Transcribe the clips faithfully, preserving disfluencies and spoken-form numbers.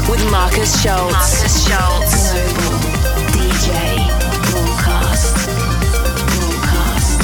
with Marcus Schultz. Marcus Schultz. Global D J Broadcast. Broadcast.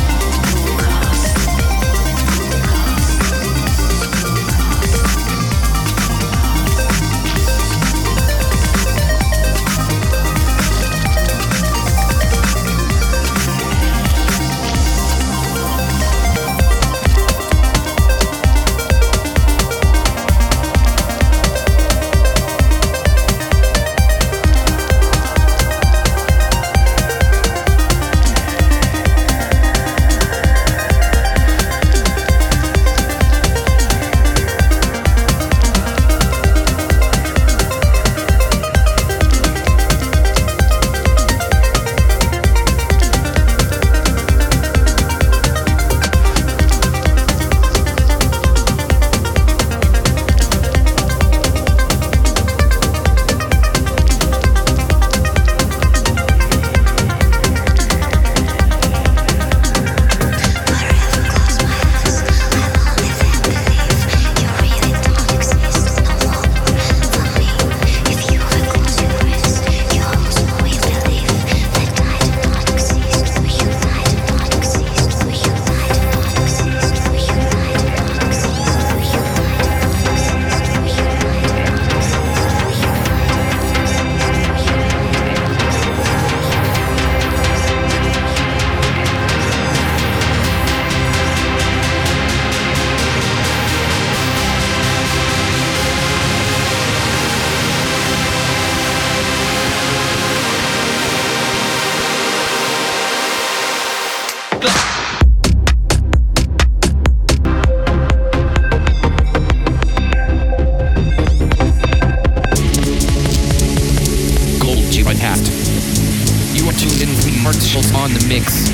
On the mix.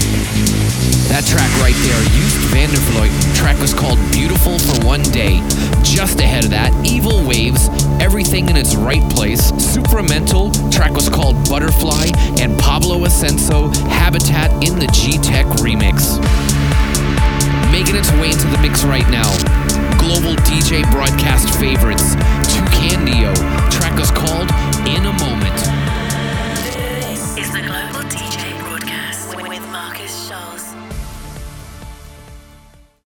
That track right there, Youth Vandervloot. Track was called Beautiful for One Day. Just ahead of that, Evil Waves, Everything in Its Right Place. Supramental, track was called Butterfly. And Pablo Ascenso, Habitat in the G-Tech remix. Making its way into the mix right now, Global D J Broadcast favorites.